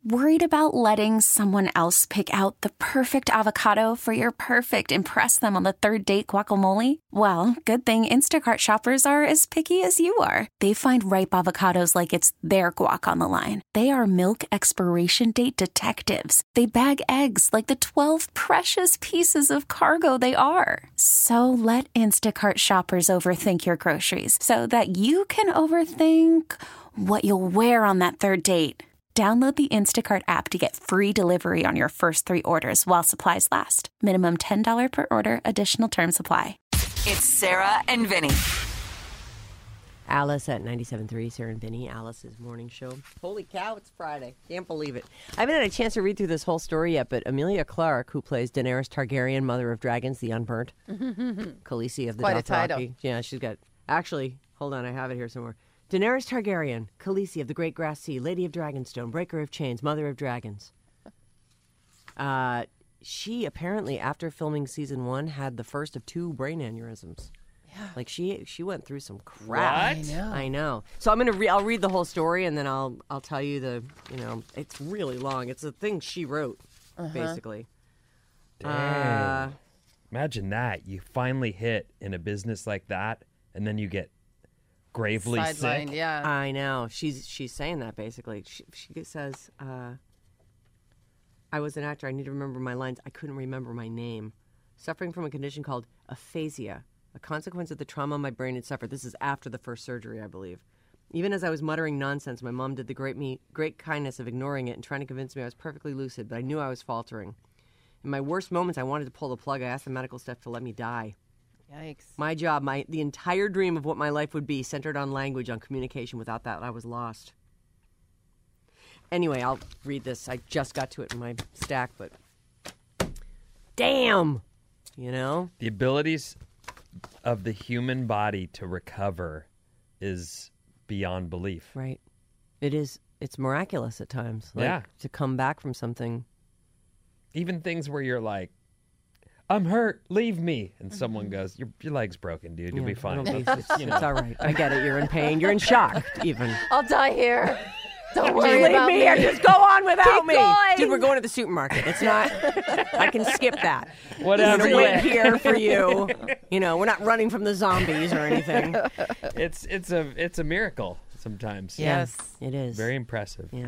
Worried about letting someone else pick out the perfect avocado for your perfect impress them on the third date guacamole? Well, good thing Instacart shoppers are as picky as you are. They find ripe avocados like it's their guac on the line. They are milk expiration date detectives. They bag eggs like the 12 precious pieces of cargo they are. So let Instacart shoppers overthink your groceries so that you can overthink what you'll wear on that third date. Download the Instacart app to get free delivery on your first 3 orders while supplies last. Minimum $10 per order. Additional terms apply. It's Sarah and Vinny. Alice at 97.3, Sarah and Vinny, Alice's morning show. Holy cow, it's Friday. Can't believe it. I haven't had a chance to read through this whole story yet, but Emilia Clarke, who plays Daenerys Targaryen, Mother of Dragons, the Unburnt, Khaleesi of the Quite a Dothraki. title. Yeah, she's got... Actually, hold on, I have it here somewhere. Daenerys Targaryen, Khaleesi of the Great Grass Sea, Lady of Dragonstone, Breaker of Chains, Mother of Dragons. She apparently, after filming season 1, had the first of 2 brain aneurysms. Yeah. Like she went through some crap. What? I know. So I'll read the whole story and then I'll tell you it's really long. It's a thing she wrote, basically. Damn. Imagine that. You finally hit in a business like that and then you get gravely Sidelined, sick. yeah. I know. She's saying that basically. She says, I was an actor. I need to remember my lines. I couldn't remember my name. Suffering from a condition called aphasia, a consequence of the trauma my brain had suffered. This is after the first surgery, I believe. Even as I was muttering nonsense, my mom did the great kindness of ignoring it and trying to convince me I was perfectly lucid, but I knew I was faltering. In my worst moments, I wanted to pull the plug. I asked the medical staff to let me die. Yikes. My job, the entire dream of what my life would be centered on language, on communication. Without that, I was lost. Anyway, I'll read this. I just got to it in my stack, but damn, The abilities of the human body to recover is beyond belief. Right. It is. It's miraculous at times. To come back from something. Even things where you're like, I'm hurt, leave me. And someone goes, your leg's broken, dude. You'll be fine. It's all right. I get it. You're in pain. You're in shock, even. I'll die here. Don't Just worry leave about me here. Just go on without Keep me. going. Dude, we're going to the supermarket. It's not... I can skip that. Whatever. I'm going to wait here for you. We're not running from the zombies or anything. It's a miracle sometimes. Yes. It is. Very impressive. Yeah.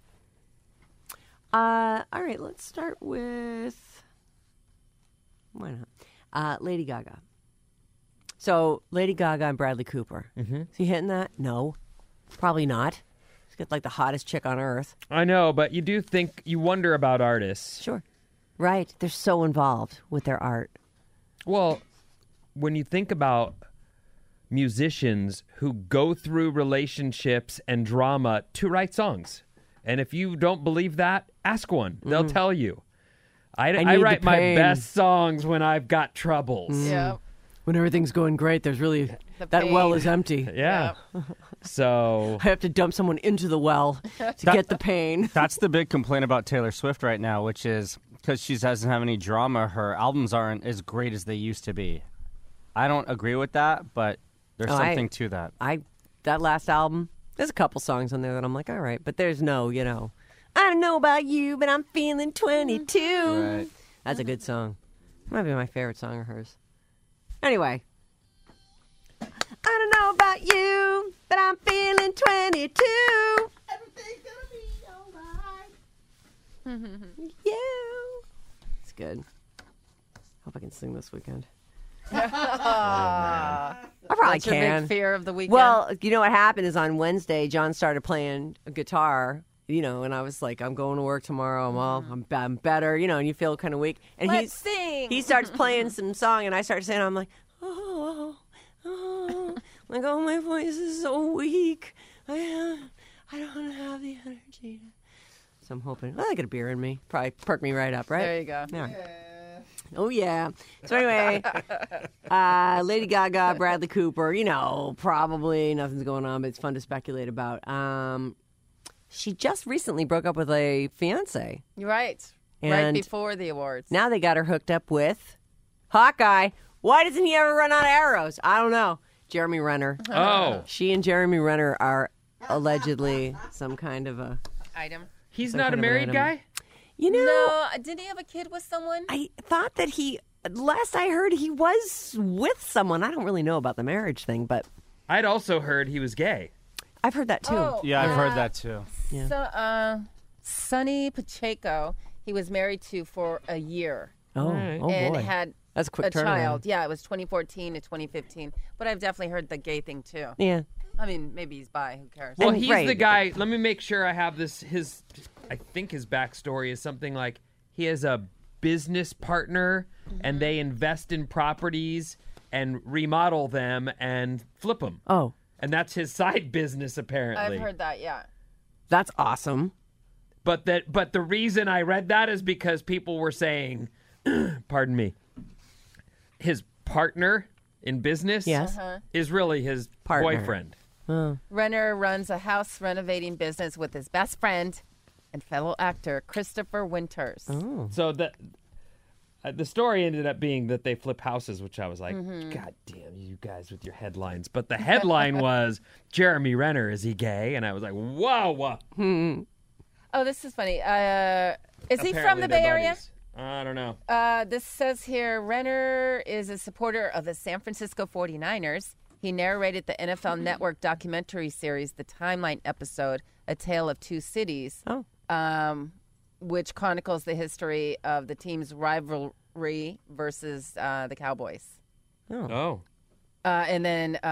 All right, let's start with... Why not? Lady Gaga. So, Lady Gaga and Bradley Cooper. Mm-hmm. Is he hitting that? No. Probably not. He's got like the hottest chick on earth. I know, but you wonder about artists. Sure. Right. They're so involved with their art. Well, when you think about musicians who go through relationships and drama to write songs, and if you don't believe that, ask one. They'll tell you. I write my best songs when I've got troubles. Yeah. When everything's going great, there's really... The that pain. well is empty. Yeah. So... I have to dump someone into the well to get the pain. That's the big complaint about Taylor Swift right now, which is because she doesn't have any drama, her albums aren't as great as they used to be. I don't agree with that, but there's something to that. That last album, there's a couple songs on there that I'm like, all right, but there's no, I don't know about you, but I'm feeling 22. Right. That's a good song. Might be my favorite song of hers. Anyway. I don't know about you, but I'm feeling 22. Everything's gonna be all right. Yeah. It's good. Hope I can sing this weekend. I probably That's your can. big fear of the weekend? Well, what happened is on Wednesday, John started playing a guitar, and I was like, I'm going to work tomorrow. I'm better, and you feel kind of weak. And Let's sing. He starts playing some song, and I start saying, I'm like, like, oh, my voice is so weak. I don't have the energy. So I'm hoping, I got a beer in me. Probably perk me right up, right? There you go. Yeah. Oh, yeah. So anyway, Lady Gaga, Bradley Cooper, probably nothing's going on, but it's fun to speculate about. She just recently broke up with a fiancé. You're right. Right And before the awards. Now they got her hooked up with Hawkeye. Why doesn't he ever run out of arrows? I don't know. Jeremy Renner. Oh. She and Jeremy Renner are allegedly some kind of a... Item. He's So not a kind of married random. guy? You know, No, didn't he have a kid with someone? I thought that last I heard, he was with someone. I don't really know about the marriage thing, but I'd also heard he was gay. I've heard that too. Oh, Yeah, I've heard that too. Yeah. So, Sonny Pacheco, he was married to for a year Oh, Right. oh and boy. had That's a quick a turnaround. child. Yeah, it was 2014 to 2015. But I've definitely heard the gay thing too. Yeah. I mean, maybe he's bi. Who cares? Well, And- he's right. the guy. Let me make sure I have this. I think his backstory is something like he has a business partner and they invest in properties and remodel them and flip them. Oh, And that's his side business, apparently. I've heard that. Yeah. that's awesome. But the reason I read that is because people were saying, pardon me, his partner in business Yes. is really his Partner. boyfriend. Renner runs a house renovating business with his best friend and fellow actor Christopher Winters. So the story ended up being that they flip houses, which I was like, God damn you guys with your headlines. But the headline was, Jeremy Renner, is he gay? And I was like, whoa. Oh, this is funny. Is he from Apparently the they're Bay Area? buddies. I don't know. This says here, Renner is a supporter of the San Francisco 49ers. He narrated the NFL Network documentary series, The Timeline episode, A Tale of Two Cities, which chronicles the history of the team's rivalry versus the Cowboys. Oh. And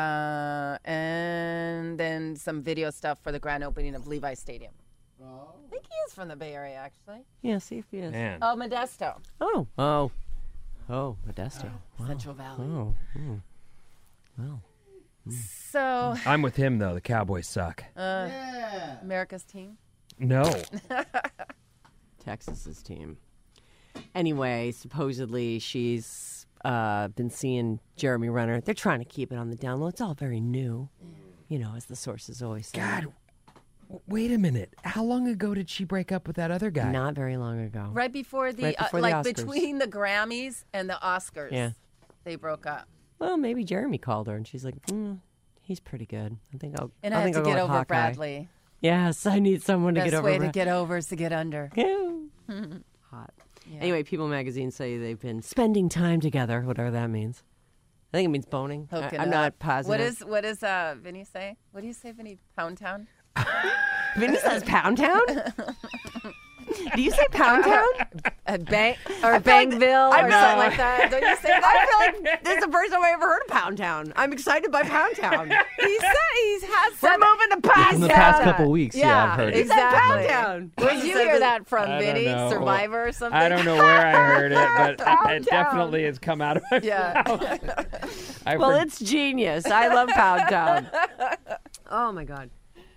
then some video stuff for the grand opening of Levi Stadium. I think he is from the Bay Area, actually. Yeah, see if he is. Man. Oh, Modesto, Oh, Modesto. Central Valley. Oh, well. So, I'm with him, though. The Cowboys suck. America's team. No. Texas's team. Anyway, supposedly she's been seeing Jeremy Renner. They're trying to keep it on the down low. It's all very new, as the sources always say. God, wait a minute. How long ago did she break up with that other guy? Not very long ago. Right before the, Right before the Oscars. between the Grammys and the Oscars. Yeah. They broke up. Well, maybe Jeremy called her, and she's like, he's pretty good. I think I'll And I I had think to I'll go get with over Hawkeye. Bradley. Yes, I need someone to Best get over way to Brad- get over is to get under. Hot. Anyway, People Magazine say they've been spending time together, whatever that means. I think it means boning. Hooking I'm up. not positive. What does Vinny say? What do you say, Vinny? Pound Town? Vinny says Pound Town? Do you say Pound Town? Bangville or something like that. Don't you say that? I feel like this is the first time I ever heard of Pound Town. I'm excited by Pound Town. He has We're said moving to Pound In the Town. past couple weeks, yeah, I've heard it. He said Pound Exactly. Town. Where did you hear that from, I don't Vinny? know. Survivor or something? I don't know where I heard it, but Pound it Town. definitely has come out of my Yeah. Well, it's genius. I love Pound Town. Oh, my God.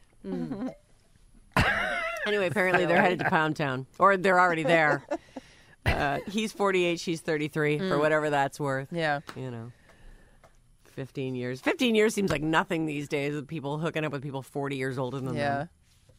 Anyway, apparently they're headed to Pound Town. Or they're already there. He's 48, she's 33, for whatever that's worth. Yeah. 15 years. 15 years seems like nothing these days with people hooking up with people 40 years older than Yeah.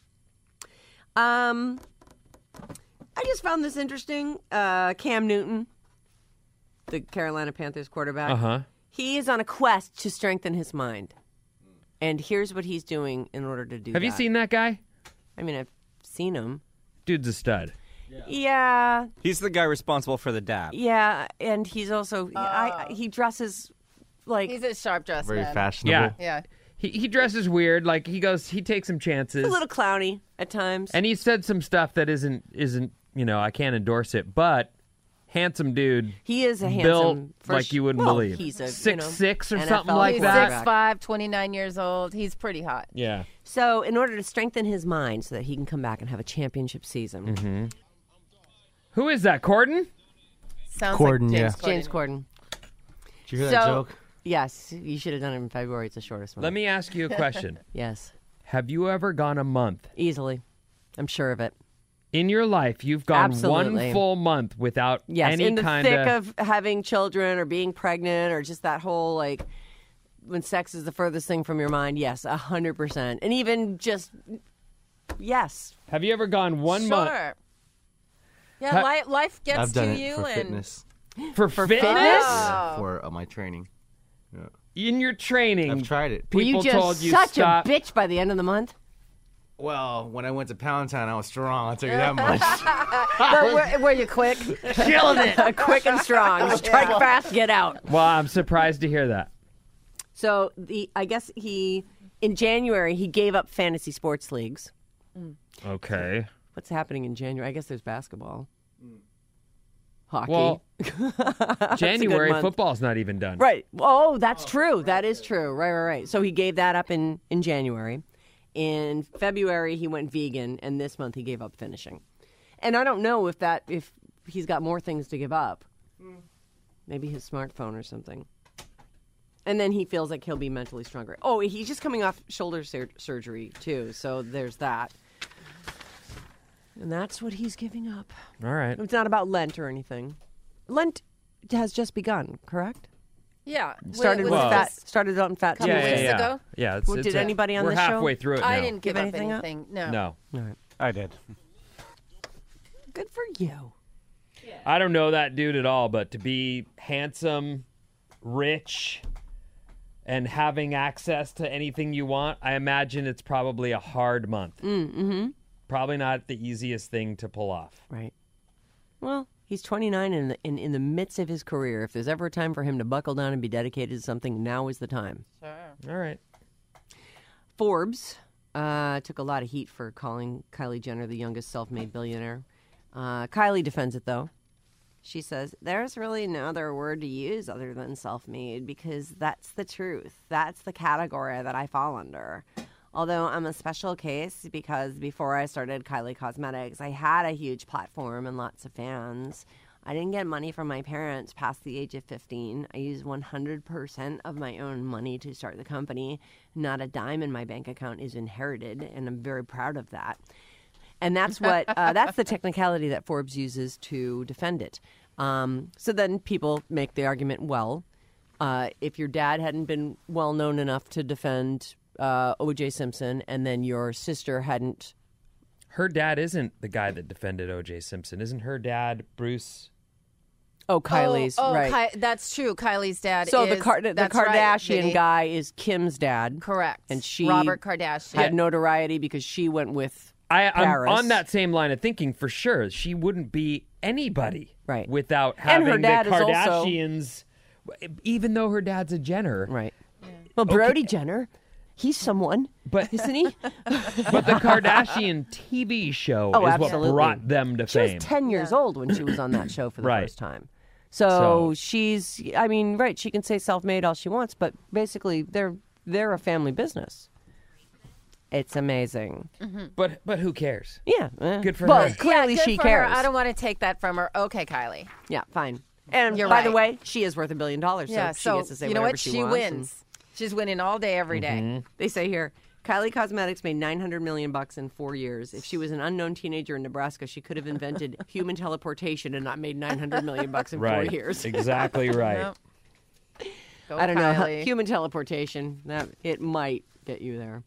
them. I just found this interesting. Cam Newton, the Carolina Panthers quarterback, Uh-huh. he is on a quest to strengthen his mind. And here's what he's doing in order to do that. Have you seen that guy? I mean, I've seen him. Dude's a stud. Yeah. He's the guy responsible for the dab. Yeah, and he's also he dresses like He's a sharp dressed Very man. fashionable. Yeah. Yeah. He dresses weird. Like, he takes some chances. a little clowny at times. And he said some stuff that isn't I can't endorse it, but handsome dude. He is a built handsome, like you wouldn't well, believe. He's a 6'6" or NFL something like He's that. quarterback. 6'5", 29 years old. He's pretty hot. Yeah. So, in order to strengthen his mind, so that he can come back and have a championship season, Who is that, Corden? Sounds Corden, like yeah. James Corden. Did you hear that So- joke? Yes, you should have done it in February. It's the shortest one. Let me ask you a question. Yes, Have you ever gone a month easily. I'm sure of it. in your life? You've gone Absolutely. one full month without Yes, any in the kind thick of having children or being pregnant or just that whole like when sex is the furthest thing from your mind. Yes, 100%, and even just yes. Have you ever gone one Sure. month Yeah, Ha- life gets I've done to it you for and fitness. for fitness? Oh. For my training. Yeah. in your training? I've tried it. Were you People just told you such stop. a bitch by the end of the month? Well, when I went to Pound Town, I was strong. I'll tell you that much. But were you quick? Killing it. Quick and strong. Strike fast, get out. Well, I'm surprised to hear that. So I guess in January, he gave up fantasy sports leagues. Okay. What's happening in January? I guess there's basketball. Hockey. Well, January month. football's not even done. Right. Oh, that's true. That is true. Right. So he gave that up in January. In February, he went vegan, and this month he gave up finishing. And I don't know if he's got more things to give up. Maybe his smartphone or something. And then he feels like he'll be mentally stronger. Oh, he's just coming off shoulder surgery, too. So there's that. And that's what he's giving up. All right. It's not about Lent or anything. Lent has just begun, correct? Yeah. Started on Fat Couple Tuesday. weeks ago? Yeah. Well, did anybody on we're this show? halfway through it now. I didn't give up anything up? anything. No. No. All right. I did. Good for you. I don't know that dude at all, but to be handsome, rich, and having access to anything you want, I imagine it's probably a hard month. Mm-hmm. Probably not the easiest thing to pull off. Right. Well, he's 29 and in the midst of his career. If there's ever a time for him to buckle down and be dedicated to something, now is the time. Sure. All right. Forbes took a lot of heat for calling Kylie Jenner the youngest self-made billionaire. Kylie defends it, though. She says, there's really no other word to use other than self-made because that's the truth. That's the category that I fall under. Although I'm a special case because before I started Kylie Cosmetics, I had a huge platform and lots of fans. I didn't get money from my parents past the age of 15. I used 100% of my own money to start the company. Not a dime in my bank account is inherited, and I'm very proud of that. And that's what that's the technicality that Forbes uses to defend it. So then people make the argument, well, if your dad hadn't been well known enough to defend O.J. Simpson, and then your sister hadn't. Her dad isn't the guy that defended O.J. Simpson. Isn't her dad Bruce? Oh, Kylie's, right. That's true. Kylie's dad So is... the Kardashian guy is Kim's dad. Correct. And she Robert Kardashian. had notoriety because she went with I'm Paris. on that same line of thinking for sure. She wouldn't be anybody Right. without And her having the dad is also- Kardashians, even though her dad's a Jenner. Right. Well, Brody Jenner, he's someone, But isn't he? But the Kardashian TV show Oh, is absolutely. what brought them to She fame. was 10 years old when she was on that show for the Right. first time. So she's, I mean, right, she can say self-made all she wants, but basically they're a family business. It's amazing. But who cares? Yeah. Good for well, her. clearly good she for cares. Her. I don't want to take that from her. Okay, Kylie. Yeah, fine. And You're by the right. way, she is worth $1 billion, so Yeah, she gets to say you know whatever what? she She wants. wins. She's winning all day, every day. They say here, Kylie Cosmetics made $900 million in 4 years. If she was an unknown teenager in Nebraska, she could have invented human teleportation and not made $900 million in 4 Right. years. Exactly right. Yep. Go I don't Kylie. know. Human teleportation, it might get you there.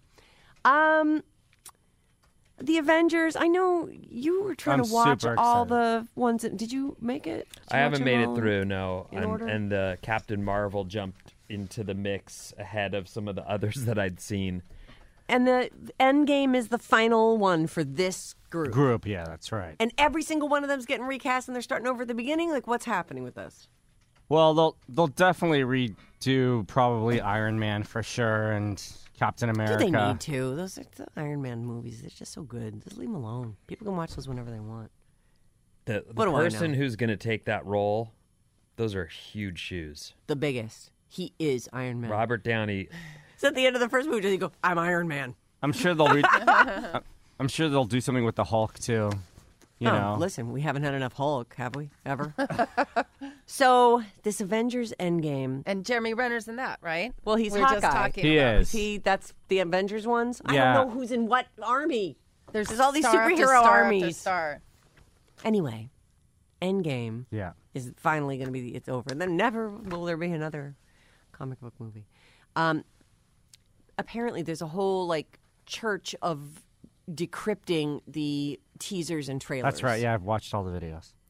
The Avengers, I know you were trying I'm to watch super all excited. the ones. Did you make it? Did I you haven't watch made them it all through, no. in order? And Captain Marvel jumped into the mix ahead of some of the others that I'd seen. And the Endgame is the final one for this group. Yeah, that's right. And every single one of them's getting recast and they're starting over at the beginning? Like, what's happening with this? Well, they'll definitely redo probably Iron Man for sure and Captain America. Do they need to? Those are the Iron Man movies. They're just so good. Just leave them alone. People can watch those whenever they want. The What do I person know? who's going to take that role, those are huge shoes. The biggest. He is Iron Man. Robert Downey. So at the end of the first movie, does he go, I'm Iron Man? I'm sure they'll I'm sure they'll do something with the Hulk too. You know. Listen, we haven't had enough Hulk, have we? Ever? So, this Avengers Endgame. And Jeremy Renner's in that, right? Well, he's we were just Hawkeye. talking He about. is. That's the Avengers ones? I Yeah. don't know who's in what army. There's all these star after superhero star after armies. star. Anyway, Endgame Yeah. is finally going to be, it's over. And then never will there be another comic book movie. Apparently, there's a whole, like, church of decrypting the teasers and trailers. That's right. Yeah, I've watched all the videos.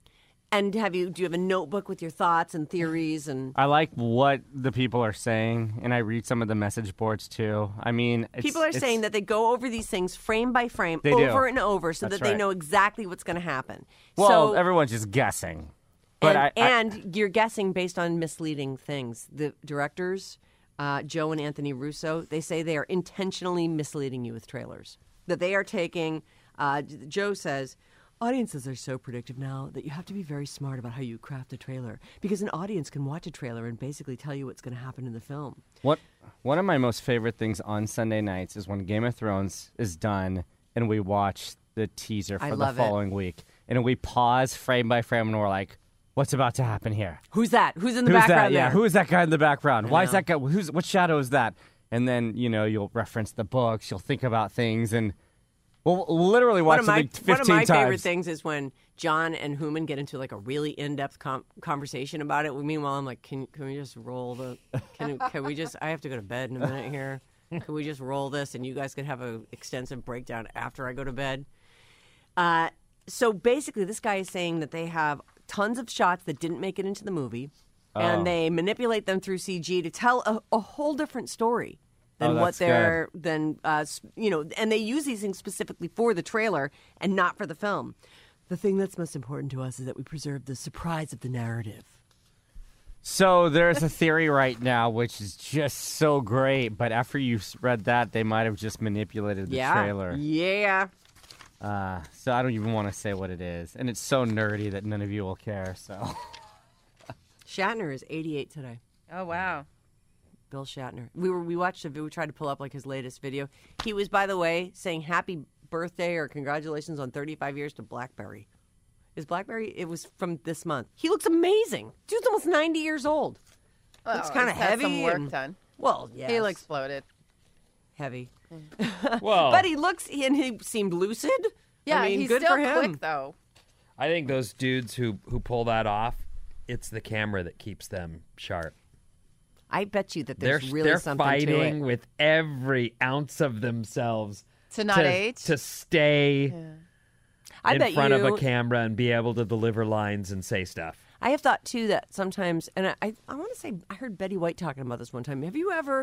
And do you have a notebook with your thoughts and theories and? I like what the people are saying, and I read some of the message boards too. I mean, people are saying that they go over these things frame by frame, They over do. and over, so That's that they right. know exactly what's going to happen. Well, So, everyone's just guessing. But and you're guessing based on misleading things. The directors, Joe and Anthony Russo, they say they are intentionally misleading you with trailers. That they are taking. Joe says. Audiences are so predictive now that you have to be very smart about how you craft a trailer because an audience can watch a trailer and basically tell you what's going to happen in the film. One of my most favorite things on Sunday nights is when Game of Thrones is done and we watch the teaser for the following week. And we pause frame by frame and we're like, what's about to happen here? Who's that? Who's in the Who's background that? there? Yeah, who is that guy in the background? Why is that guy? What shadow is that? And then, you'll reference the books, you'll think about things, and we'll literally watch something 15 times. One of my favorite things is when John and Hooman get into like a really in-depth conversation about it. Meanwhile, I'm like, can we just roll the? Can we just? I have to go to bed in a minute here. Can we just roll this and you guys could have an extensive breakdown after I go to bed? So basically, this guy is saying that they have tons of shots that didn't make it into the movie, and they manipulate them through CG to tell a whole different story. Than what they're and they use these things specifically for the trailer and not for the film. The thing that's most important to us is that we preserve the surprise of the narrative. So there's a theory right now which is just so great, but after you read that, they might have just manipulated the trailer. Yeah. So I don't even want to say what it is, and it's so nerdy that none of you will care. So Shatner is 88 today. Oh wow. Bill Shatner. We watched a video. We tried to pull up like his latest video. He was, by the way, saying happy birthday or congratulations on 35 years to BlackBerry. Is BlackBerry? It was from this month. He looks amazing. Dude's almost 90 years old. Looks kind of he's had heavy. some work done. Well, yeah. He exploded. Heavy. Well, But he seemed lucid. Yeah, I mean, he's good still for him. quick though. I think those dudes who pull that off, it's the camera that keeps them sharp. I bet you that there's really they're something fighting to it. with every ounce of themselves To not age? to stay I in bet front of you- a camera and be able to deliver lines and say stuff. I have thought too that sometimes, and I want to say I heard Betty White talking about this one time. Have you ever,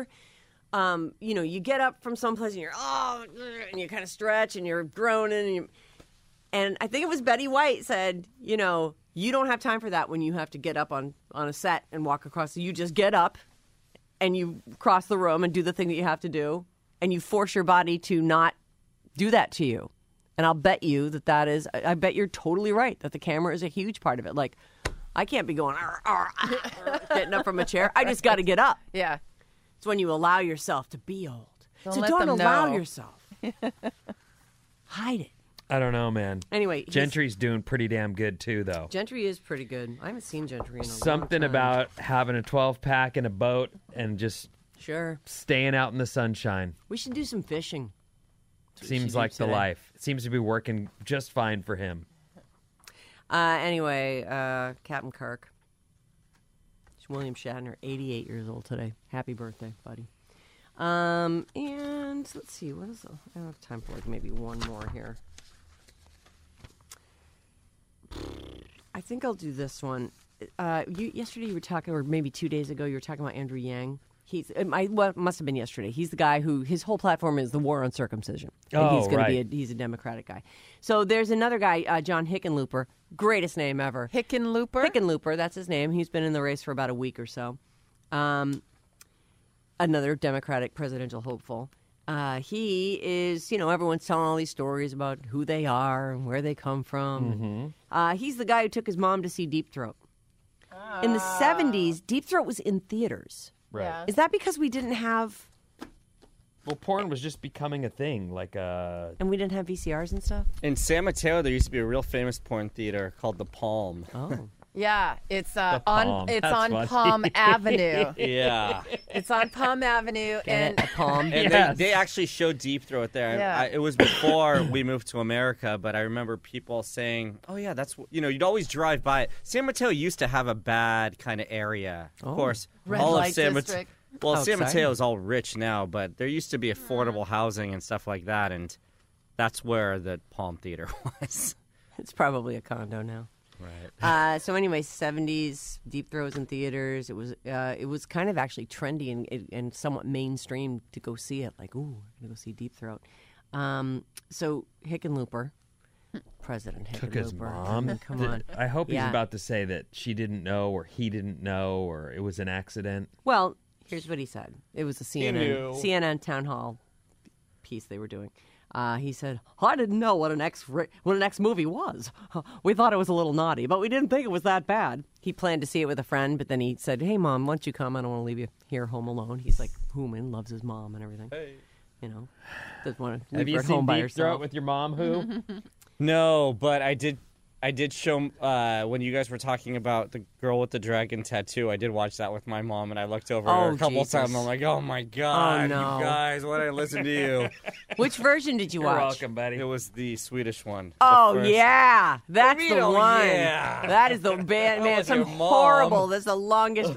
you get up from someplace and and you kind of stretch and you're groaning and I think it was Betty White said, you don't have time for that when you have to get up on a set and walk across. So you just get up and you cross the room and do the thing that you have to do, and you force your body to not do that to you. And I'll bet you that is, I bet you're totally right that the camera is a huge part of it. Like, I can't be going, getting up from a chair. I just got to get up. Yeah. It's when you allow yourself to be old. Don't let them allow know. yourself. Hide it. I don't know, man. Anyway, Gentry's doing pretty damn good too, though. Gentry is pretty good. I haven't seen Gentry in a long Something time. about having a 12-pack in a boat and just Sure. staying out in the sunshine. We should do some fishing. Seems do like the today. life. It seems to be working just fine for him. Anyway, Captain Kirk. It's William Shatner, 88 years old today. Happy birthday, buddy. And let's see, what is? I don't have time for like maybe one more here. I think I'll do this one. Yesterday you were talking, or maybe 2 days ago, you were talking about Andrew Yang. It must have been yesterday. He's the guy who his whole platform is the war on circumcision. And Oh, he's going right. to he's a Democratic guy. So there's another guy, John Hickenlooper, greatest name ever. Hickenlooper? Hickenlooper, that's his name. He's been in the race for about a week or so. Another Democratic presidential hopeful. He is, everyone's telling all these stories about who they are and where they come from. He's the guy who took his mom to see Deep Throat. In the 70s, Deep Throat was in theaters. Right. Yeah. Is that because we didn't have, Well, porn was just becoming a thing. and we didn't have VCRs and stuff? in San Mateo, there used to be a real famous porn theater called The Palm. Oh. Yeah, it's Palm. on That's on funny. Palm Avenue. Yeah. It's on Palm Avenue, and A palm. And Yes. they actually showed Deep Throat there. Yeah. It was before we moved to America, but I remember people saying, oh, yeah, that's, you'd always drive by it. San Mateo used to have a bad kind of area. Of course, Red all light of San Mateo. district. Well, Oh, San exciting. Mateo is all rich now, but there used to be affordable housing and stuff like that, and that's where the Palm Theater was. It's probably a condo now. Right. So anyway, 70s Deep Throat's in theaters. It was kind of actually trendy and somewhat mainstream to go see it. Like, ooh, we're gonna go see Deep Throat. So Hickenlooper, President Hickenlooper, took his mom. Come on. I hope he's about to say that she didn't know, or he didn't know, or it was an accident. Well, here's what he said. It was a CNN town hall piece they were doing. He said, "I didn't know what an X movie was. We thought it was a little naughty, but we didn't think it was that bad." He planned to see it with a friend, but then he said, "Hey, Mom, why don't you come? I don't want to leave you here home alone." He's like human, loves his mom and everything. Hey. You know, doesn't want to leave her at home by herself. Have you seen Deep Throat with your mom, who? No, but I did show when you guys were talking about the girl with the dragon tattoo. I did watch that with my mom, and I looked over her a couple times. I'm like, oh my god, no. You guys, why did I listen to you? Which version did you watch? You're welcome, buddy. It was the Swedish one. Oh yeah, that's the one. Yeah. That is the band, man. Some horrible. That's the longest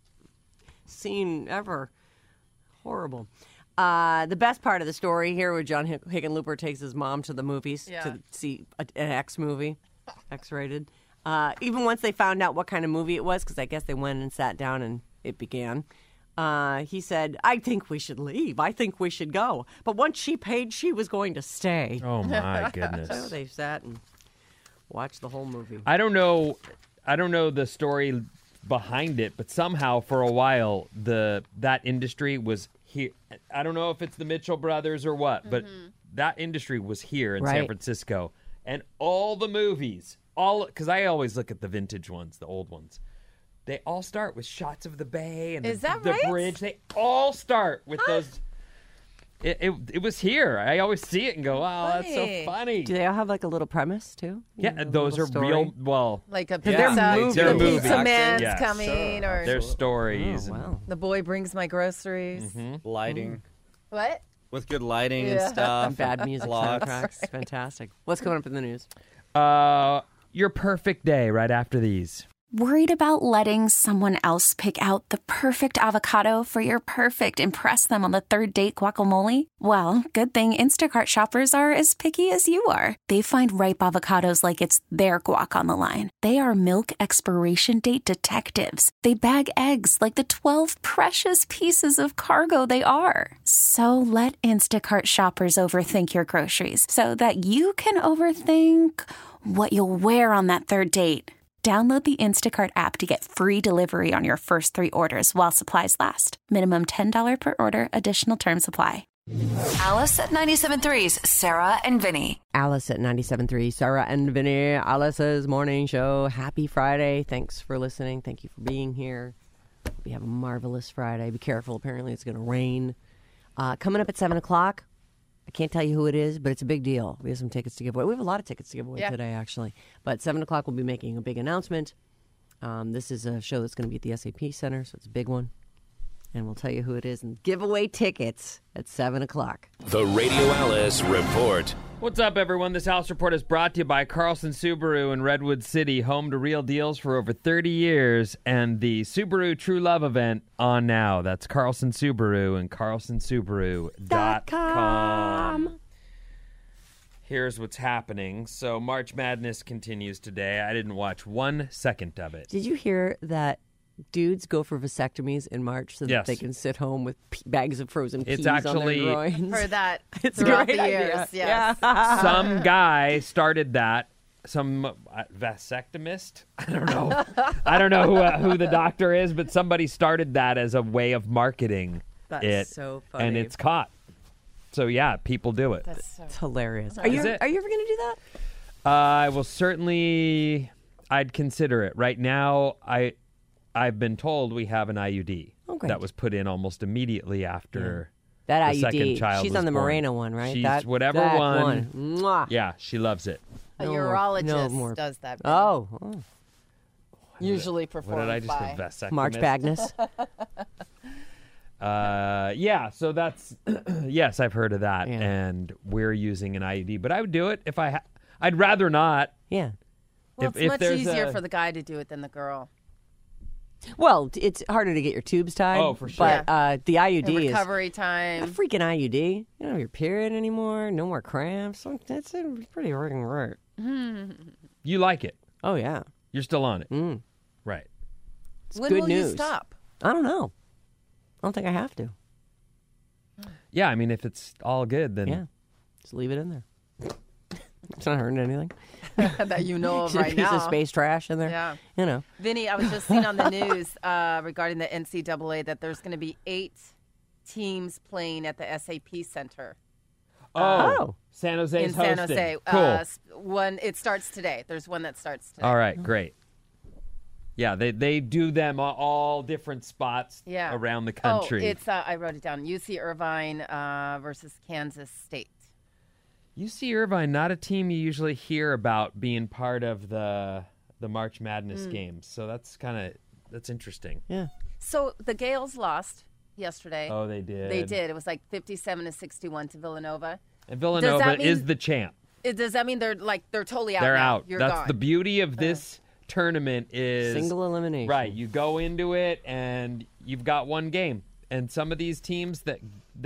scene ever. Horrible. The best part of the story here, where John Hickenlooper takes his mom to the movies to see an X movie, X-rated. Even once they found out what kind of movie it was, because I guess they went and sat down and it began. He said, "I think we should leave. I think we should go." But once she paid, she was going to stay. Oh my goodness! So they sat and watched the whole movie. I don't know the story behind it, but somehow for a while that industry was here. I don't know if it's the Mitchell brothers or what, but that industry was here in San Francisco, and all the movies, because I always look at the vintage ones, the old ones. They all start with shots of the bay and the bridge. They all start with those. It was here. I always see it and go, wow, that's so funny. Do they all have like a little premise too? Yeah, those are real. Well, like a they're movies. the movies. pizza man's Yes. coming, or their stories. Oh, wow. the boy brings my groceries. Lighting. What? With good lighting and stuff. And bad music soundtracks. Fantastic. What's coming up in the news? Your perfect day right after these. Worried about letting someone else pick out the perfect avocado for your perfect impress them on the third date guacamole? Well, good thing Instacart shoppers are as picky as you are. They find ripe avocados like it's their guac on the line. They are milk expiration date detectives. They bag eggs like the 12 precious pieces of cargo they are. So let Instacart shoppers overthink your groceries so that you can overthink what you'll wear on that third date. Download the Instacart app to get free delivery on your first 3 orders while supplies last. Minimum $10 per order. Additional terms apply. Alice at 97.3's Sarah and Vinny. Alice at 97.3, Sarah and Vinny, Alice's morning show. Happy Friday. Thanks for listening. Thank you for being here. We have a marvelous Friday. Be careful. Apparently it's going to rain. Coming up at 7 o'clock. I can't tell you who it is, but it's a big deal. We have some tickets to give away. We have a lot of tickets to give away today, actually. But 7 o'clock, we'll be making a big announcement. This is a show that's going to be at the SAP Center, so it's a big one. And we'll tell you who it is and give away tickets at 7 o'clock. The Radio Alice Report. What's up, everyone? This Alice Report is brought to you by Carlson Subaru in Redwood City, home to real deals for over 30 years, and the Subaru True Love event on now. That's Carlson Subaru and carlsonsubaru.com. Here's what's happening. So March Madness continues today. I didn't watch 1 second of it. Did you hear that dudes go for vasectomies in March so that they can sit home with bags of frozen peas on their groins? For that It's throughout a great the years, idea. yes. Some guy started that. Some vasectomist? I don't know. I don't know who the doctor is, but somebody started that as a way of marketing That's so funny. And it's caught. So, yeah, people do it. It's hilarious. Are you ever going to do that? I will certainly, I'd consider it. Right now, I've been told we have an IUD that was put in almost immediately after that the IUD. second child She's was on the born. Moreno one, right? She's that one. Mwah. Yeah, she loves it. A No urologist more. does that. Oh. Usually performed What did I just by say? Vasectomist? March Bagnus. Yeah, so that's, yes, I've heard of that, Yeah. and we're using an IUD. But I would do it if I'd rather not. Yeah. Well, If it's much there's easier a- for the guy to do it than the girl. Well, it's harder to get your tubes tied. Oh, for sure. But the IUD The is recovery a time. freaking IUD. You don't have your period anymore. No more cramps. That's pretty freaking right. You like it? Oh, yeah. You're still on it. Mm. Right. It's When good will news. you stop? I don't know. I don't think I have to. Yeah, I mean, if it's all good, then... Yeah. Just leave it in there. It's not hurting anything. That you know of Just right a piece now. of space trash in there. Yeah. You know. Vinny, I was just seeing on the news regarding the NCAA that there's going to be 8 teams playing at the SAP Center Oh. San Jose's in San hosting. Jose. Cool. It starts today. There's one that starts today. All right, great. Yeah, they do them all different spots around the country. Oh, it's I wrote it down. UC Irvine versus Kansas State. UC Irvine, not a team you usually hear about being part of the March Madness games. So that's interesting. Yeah. So the Gales lost yesterday. Oh, they did. They did. It was like 57-61 to Villanova. And Villanova is the champ. Does that mean they're totally out? They're now? out. You're That's gone. the beauty of this tournament is Single elimination. Right. You go into it and you've got one game. And some of these teams that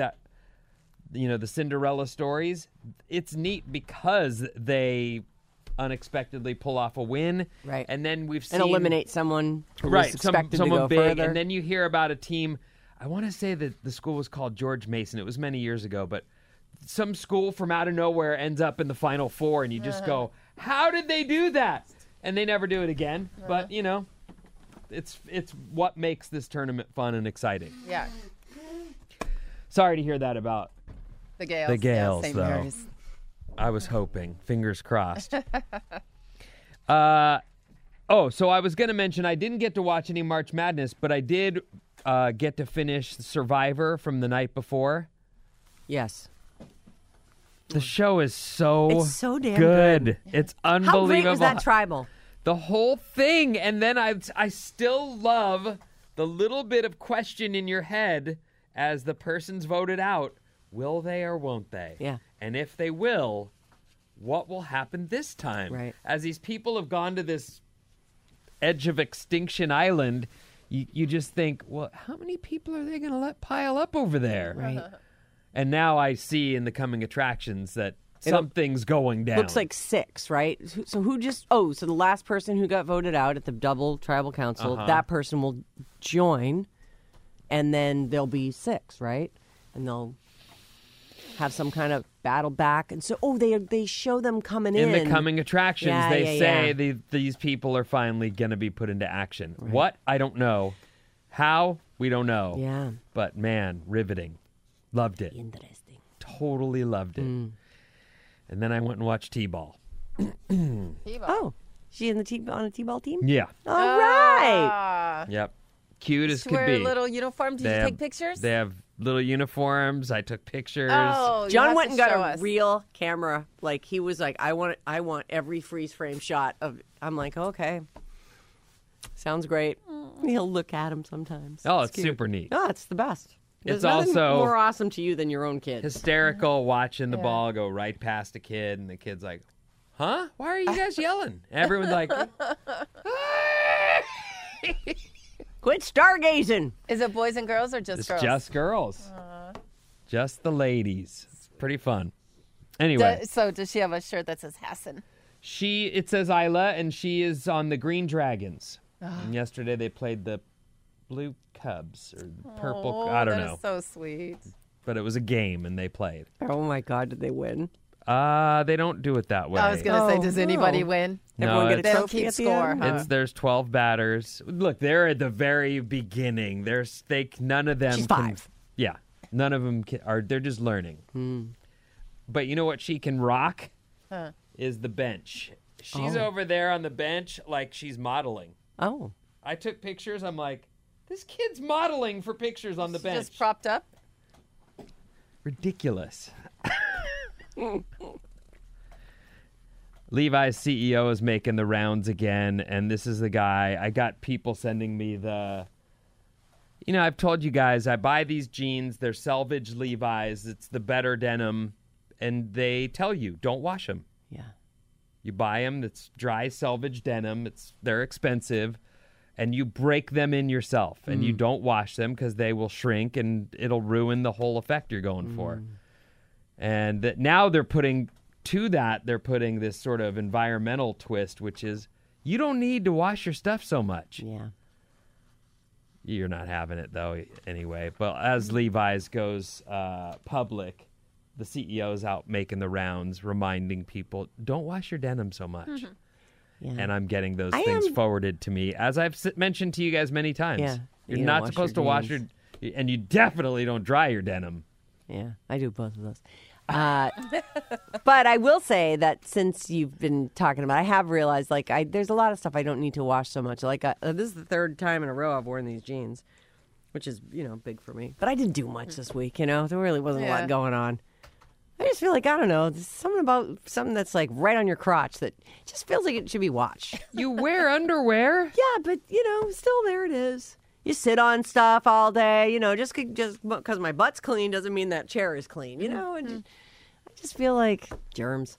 the Cinderella stories, it's neat because they unexpectedly pull off a win. Right. And then we've seen And eliminate someone who right, was expected someone to go big. further. And then you hear about a team. I want to say that the school was called George Mason. It was many years ago, but some school from out of nowhere ends up in the Final Four, and you just go, how did they do that? And they never do it again. But, it's what makes this tournament fun and exciting. Yeah. Sorry to hear that about The Gales. the Gales, St. though. Mary's. I was hoping. Fingers crossed. So I was going to mention I didn't get to watch any March Madness, but I did get to finish Survivor from the night before. Yes. The show is so It's so damn good. good. It's How unbelievable. great was that tribal? The whole thing. And then I still love the little bit of question in your head as the person's voted out. Will they or won't they? Yeah. And if they will, what will happen this time? Right. As these people have gone to this edge of extinction island, you just think, well, how many people are they going to let pile up over there? Right. And now I see in the coming attractions that something's going down. Looks like 6, right? So so the last person who got voted out at the double tribal council, that person will join, and then there'll be 6, right? And they'll have some kind of battle back. And so, they show them coming in. In the coming attractions, Yeah, they yeah, say yeah. these people are finally going to be put into action. Right. What? I don't know. How? We don't know. Yeah. But man, riveting. Loved it. Interesting. Totally loved it. And then I went and watched T-ball. Oh, she on a T-ball team? Yeah. All right. Yep. Cute as To could wear be. a little uniform. Did you take pictures? They have little uniforms. I took pictures. Oh, you John have went to and got show a us. real camera. Like he was like, I want every freeze frame shot of. I'm like, okay, sounds great. He'll look at him sometimes. Oh, it's cute. super neat. Oh, it's the best. There's It's nothing also more awesome to you than your own kid. hysterical watching the ball go right past a kid, and the kid's like, huh? Why are you guys yelling? Everyone's like, Quit stargazing. Is it boys and girls or just it's girls? just girls. Just the ladies. It's pretty fun. Anyway, So does she have a shirt that says Hassan? it says Isla, and she is on the Green Dragons. And yesterday they played the Blue Cubs or the Purple. I don't know. That is so sweet. But it was a game, and they played. Oh my God, did they win? They don't do it that way. I was gonna say, does anybody win? Everyone get a They don't trophy keep at the score, end? huh? There's 12 batters. Look, they're at the very beginning. None of them She's can. 5. Yeah, none of them are. They're just learning. But you know what she can rock is the bench. She's over there on the bench like she's modeling. Oh, I took pictures. I'm like, this kid's modeling for pictures on the bench. Just propped up. Ridiculous. Levi's CEO is making the rounds again, and this is the guy. I got people sending me I've told you guys, I buy these jeans. They're selvage Levi's. It's the better denim, and they tell you, don't wash them. yeah. You buy them. It's dry selvage denim. They're expensive, and you break them in yourself, and you don't wash them because they will shrink, and it'll ruin the whole effect you're going for. And now they're putting this sort of environmental twist, which is You don't need to wash your stuff so much. Yeah. You're not having it, though, anyway. But as Levi's goes public, the CEO's out making the rounds, reminding people, don't wash your denim so much. Yeah. And I'm getting those things forwarded to me, as I've mentioned to you guys many times. Yeah. You're not supposed to wash your... And you definitely don't dry your denim. Yeah, I do both of those. But I will say that since you've been talking about it, I have realized, like, there's a lot of stuff I don't need to wash so much. Like, this is the third time in a row I've worn these jeans, which is, big for me. But I didn't do much this week, There really wasn't a lot going on. I just feel like, I don't know, there's something about something that's, like, right on your crotch that just feels like it should be washed. You wear underwear? Yeah, but, still there it is. You sit on stuff all day, just because my butt's clean doesn't mean that chair is clean, and I just feel like germs.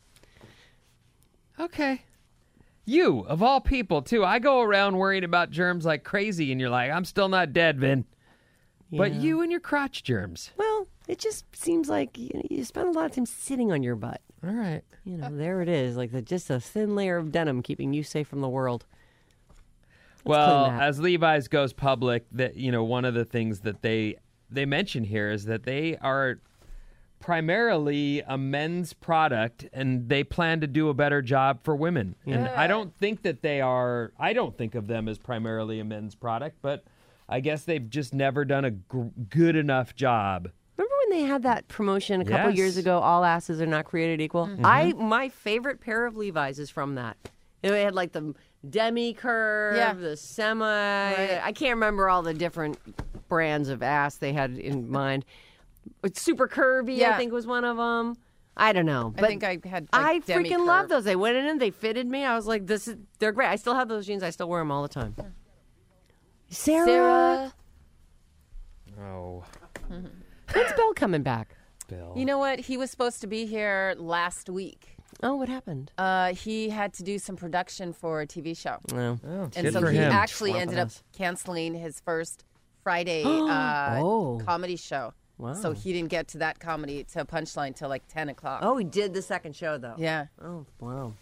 Okay. You, of all people, too. I go around worrying about germs like crazy, and you're like, I'm still not dead, Vin. Yeah. But you and your crotch germs. Well, it just seems like you spend a lot of time sitting on your butt. All right. There it is, like just a thin layer of denim keeping you safe from the world. Well, as Levi's goes public, that one of the things that they mention here is that they are primarily a men's product, and they plan to do a better job for women. Yeah. And I don't think that they are. I don't think of them as primarily a men's product, but I guess they've just never done a good enough job. Remember when they had that promotion a couple years ago? All asses are not created equal. Mm-hmm. My favorite pair of Levi's is from that. They had like the demi curve, the semi. Right. I can't remember all the different brands of ass they had in mind. It's super curvy, I think was one of them. I don't know. But I think I had. I freaking love those. They went in and they fitted me. I was like, they're great. I still have those jeans. I still wear them all the time. Sarah. Oh. When's Bill coming back? Bill. You know what? He was supposed to be here last week. Oh, what happened? He had to do some production for a TV show. Oh, and so he actually ended up canceling his first Friday comedy show. Wow. So he didn't get to that comedy to Punchline till like 10 o'clock. Oh, he did the second show, though. Yeah. Oh, wow.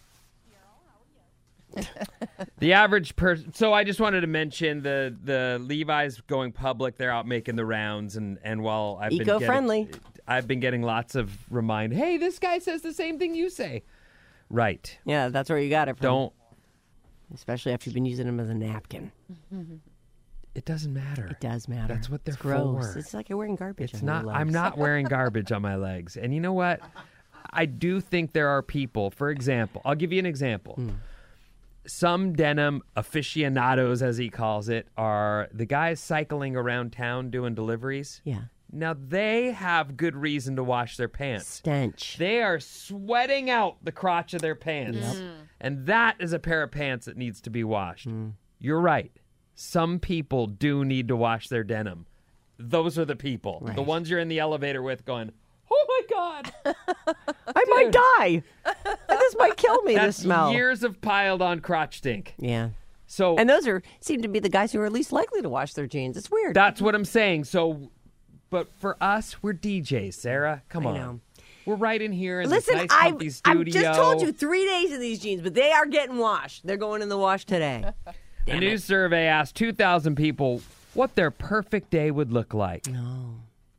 The average person. So I just wanted to mention the Levi's going public. They're out making the rounds, and while I've eco-friendly, I've been getting lots of remind. Hey, this guy says the same thing you say. Right. Yeah, that's where you got it from. Don't. Especially after you've been using them as a napkin. It doesn't matter. It does matter. That's what they're gross. for. It's like you're wearing garbage. It's on not. your legs. I'm not wearing garbage on my legs. And you know what? I do think there are people. For example, I'll give you an example. Some denim aficionados, as he calls it, are the guys cycling around town doing deliveries. Yeah. Now, they have good reason to wash their pants. Stench. They are sweating out the crotch of their pants. Yep. And that is a pair of pants that needs to be washed. You're right. Some people do need to wash their denim. Those are the people. Right. The ones you're in the elevator with going, oh, my God. I might die. This might kill me, this smell. That's years of piled on crotch stink. Yeah. So, and those seem to be the guys who are least likely to wash their jeans. It's weird. That's what I'm saying. So, but for us, we're DJs, Sarah. Come on. Know. We're right in here in Listen, this nice, comfy studio. I've just told you 3 days of these jeans, but they are getting washed. They're going in the wash today. A new survey asked 2,000 people what their perfect day would look like. No.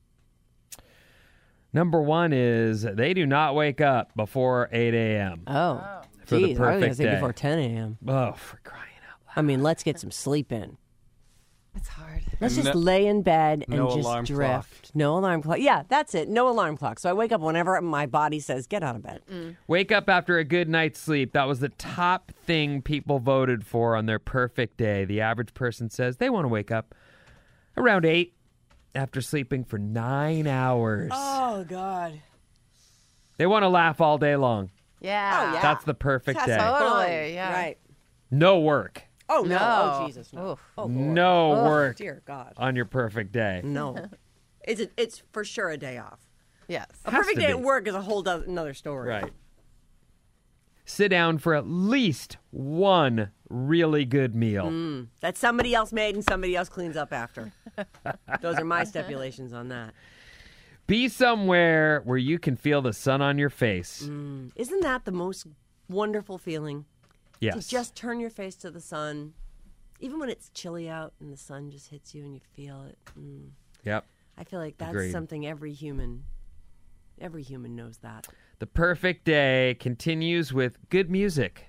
Number one is they do not wake up before 8 a.m. Oh. For the perfect I was going to say day. before 10 a.m. Oh, for crying out loud. I mean, let's get some sleep in. It's hard. Let's just lay in bed and just alarm drift. clock. No alarm clock. Yeah, that's it. No alarm clock. So I wake up whenever my body says, get out of bed. Wake up after a good night's sleep. That was the top thing people voted for on their perfect day. The average person says they want to wake up around 8 after sleeping for 9 hours. Oh, God. They want to laugh all day long. Yeah. Oh, yeah. That's the perfect day. Totally. Yeah. Right. No work. Oh, no. No. Oh, Jesus. No. Oof. Oh, Lord. No work Dear God. on your perfect day. No. It's for sure a day off. Yes. A Has perfect to day be. at work is a whole another story. Right. Sit down for at least one really good meal. That somebody else made and somebody else cleans up after. Those are my stipulations on that. Be somewhere where you can feel the sun on your face. Isn't that the most wonderful feeling? Yes. To just turn your face to the sun, even when it's chilly out and the sun just hits you and you feel it. Yep. I feel like that's Agreed. something every human knows that. The perfect day continues with good music.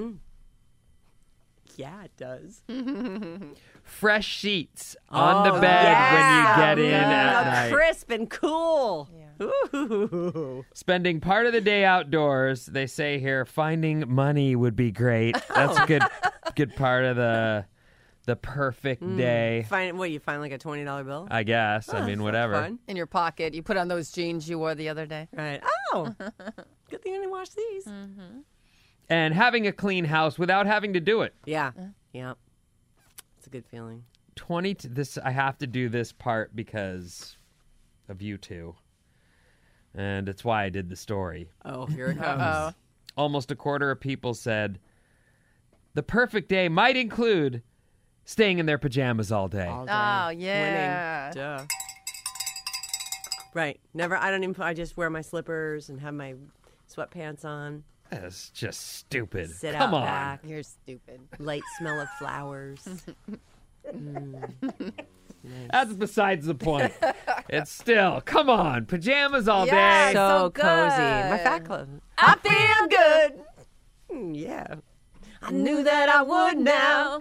Yeah, it does. Fresh sheets on the bed when you get in at night. Crisp and cool. Yeah. Ooh. Spending part of the day outdoors. They say here, finding money would be great. That's a good part of the perfect day. You find like a $20 bill? I guess. I mean, whatever. Fun. In your pocket. You put on those jeans you wore the other day. Right. Oh, good thing I didn't wash these. And having a clean house without having to do it. Yeah. Yeah. It's a good feeling. I have to do this part because of you two. And it's why I did the story. Oh, here it comes. Almost a quarter of people said the perfect day might include staying in their pajamas all day. All day. Oh, yeah. Winning. Duh. Right. Never. I just wear my slippers and have my sweatpants on. That's just stupid. Sit Come out on. back. You're stupid. Light smell of flowers. That's besides the point. It's still, come on, pajamas all Yeah, day. So good. cozy. My fat clothes. I feel good. Yeah. I knew that I would now.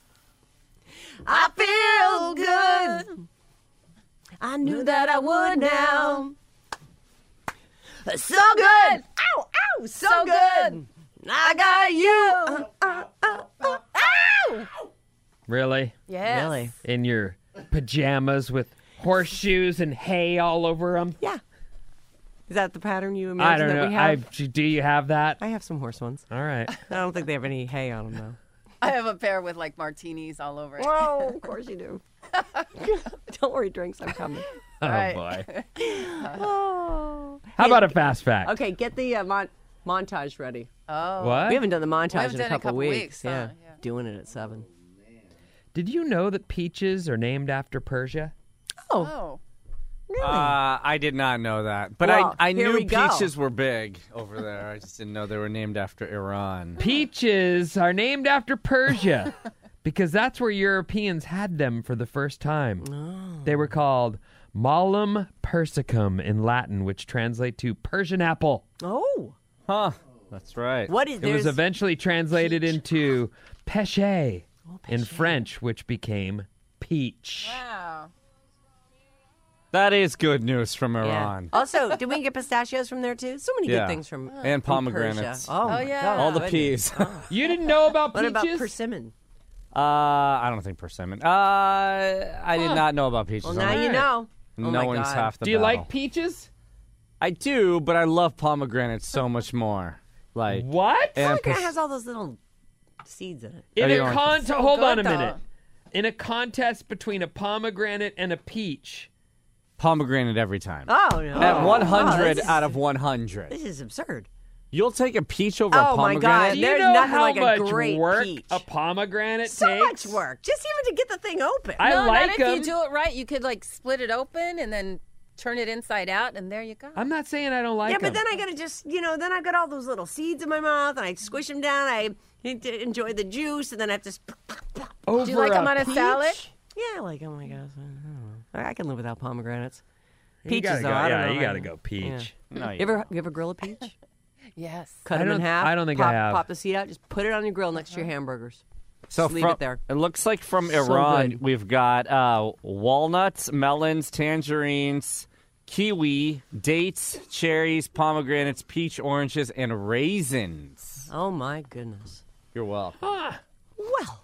I feel good. I knew that I would now. So good. Ow, ow, so good. I got you. Ow. Really? Yes. Really? In your pajamas with horseshoes and hay all over them? Yeah. Is that the pattern you I imagine don't that know. we have? Do you have that? I have some horse ones. All right. I don't think they have any hay on them, though. I have a pair with like martinis all over it. Whoa, of course you do. Don't worry, drinks, I'm coming. Oh, Right. boy. Oh. How about a fast fact? Okay, get the montage ready. Oh. What? We haven't done the montage haven't in a done it couple weeks. weeks, huh? Yeah. Yeah. Doing it at 7. Did you know that peaches are named after Persia? Oh. Really? I did not know that, but Well, I here knew we go. peaches were big over there. I just didn't know they were named after Iran. Peaches are named after Persia because that's where Europeans had them for the first time. Oh. They were called Malum persicum in Latin, which translate to Persian apple. Oh. Huh? That's right. What is It was there's eventually translated into péché in péché. French, which became peach. Wow. That is good news from Yeah. Iran. Also, did we get pistachios from there too? So many Yeah. good things from And from pomegranates. Persia. Oh, my yeah. God. All the Goodness. peas. You didn't know about What peaches? about persimmon? I don't think persimmon. I did not know about peaches. Well, now you know. Oh No my one's God. half the Do you battle. like peaches? I do, but I love pomegranates so much more. Like What? and Pomegranate has all those little seeds in it. In you a don't- contest, So hold good, on a though. minute. In a contest between a pomegranate and a peach, pomegranate every time. Oh, no. At 100 this is- out of 100. This is absurd. You'll take a peach over a Oh, my pomegranate? God. do you There's know nothing how like a much great work peach. a pomegranate So takes? much work. Just even to get the thing open. I No, like not if them. you do it right. You could like split it open and then turn it inside out, and there you go. I'm not saying I don't like Yeah, them. but then I gotta just, then I've got all those little seeds in my mouth, and I squish them down. I need to enjoy the juice, and then I have to. Over Do you like them on a peach? salad? Yeah, like, oh my gosh, I don't know. I can live without pomegranates. You Peaches, gotta though, go, I don't yeah, know you if I gotta can- go peach. No, You ever grill a peach? Yes. Cut I them in don't- half. I don't think pop, I have. Pop the seed out. Just put it on your grill next to your hamburgers. So Just leave it there. It looks like from So Iran, good. we've got walnuts, melons, tangerines, kiwi, dates, cherries, pomegranates, peach, oranges, and raisins. Oh my goodness. You're welcome. Well,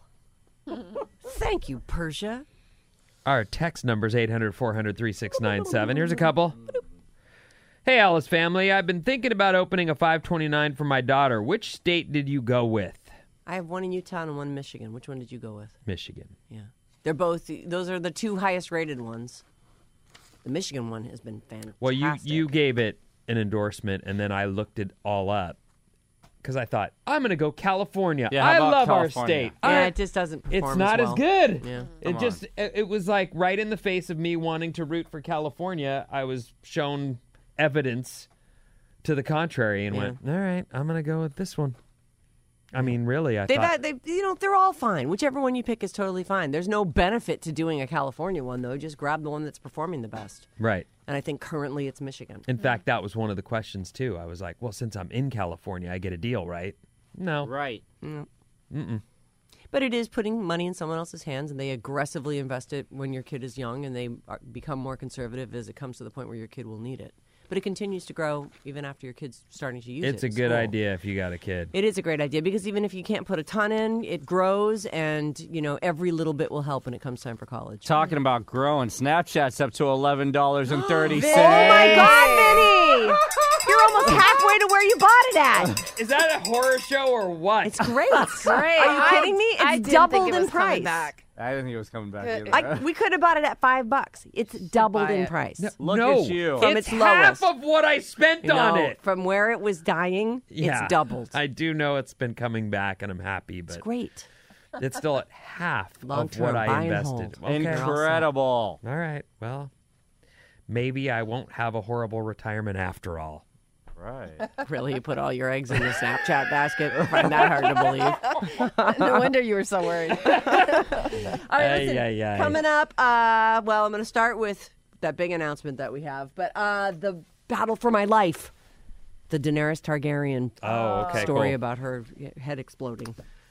thank you, Persia. Our text number's 800-400-3697. Here's a couple. Hey, Alice family. I've been thinking about opening a 529 for my daughter. Which state did you go with? I have one in Utah and one in Michigan. Which one did you go with? Michigan. Yeah. They're both, those are the two highest rated ones. The Michigan one has been fantastic. Well, you gave it an endorsement, and then I looked it all up because I thought, I'm going to go California. Yeah, how I about love California? our state. Yeah, I- it just doesn't perform It's not as as well. good. Yeah. It was like right in the face of me wanting to root for California. I was shown evidence to the contrary and went, all right, I'm going to go with this one. I mean, really, they're all fine. Whichever one you pick is totally fine. There's no benefit to doing a California one, though. Just grab the one that's performing the best. Right. And I think currently it's Michigan. In fact, that was one of the questions, too. I was like, well, since I'm in California, I get a deal, right? No. Right. Mm-mm. But it is putting money in someone else's hands, and they aggressively invest it when your kid is young, and they become more conservative as it comes to the point where your kid will need it. But it continues to grow even after your kid's starting to use it. It's a good idea if you got a kid. It is a great idea because even if you can't put a ton in, it grows, and every little bit will help when it comes time for college. Talking about growing, Snapchat's up to $11.30. Oh my God, Vinny! You're almost halfway to where you bought it at. Is that a horror show or what? It's great. It's great. Are you kidding me? It's doubled in price. I didn't think it was coming back either. We could have bought it at $5. It's doubled in price. Look at you. From it's its half lowest. of what I spent on it. From where it was dying, it's doubled. I do know it's been coming back, and I'm happy, but It's great. it's still at half of Long-term, what I buy and invested. hold. Okay. Incredible. All right. Well, maybe I won't have a horrible retirement after all. Right. Really, you put all your eggs in the Snapchat basket? I find that hard to believe. No wonder you were so worried. All right, listen, coming up, I'm going to start with that big announcement that we have, but the battle for my life, the Daenerys Targaryen story about her head exploding.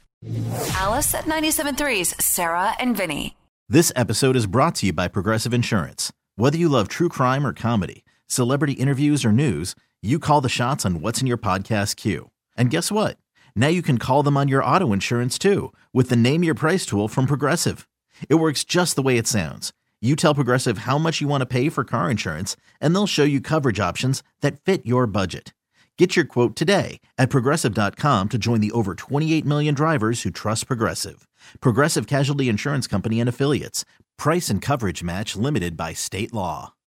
Alice at 97.3's Sarah and Vinny. This episode is brought to you by Progressive Insurance. Whether you love true crime or comedy, celebrity interviews or news, you call the shots on what's in your podcast queue. And guess what? Now you can call them on your auto insurance too with the Name Your Price tool from Progressive. It works just the way it sounds. You tell Progressive how much you want to pay for car insurance, and they'll show you coverage options that fit your budget. Get your quote today at Progressive.com to join the over 28 million drivers who trust Progressive. Progressive Casualty Insurance Company and Affiliates. Price and coverage match limited by state law.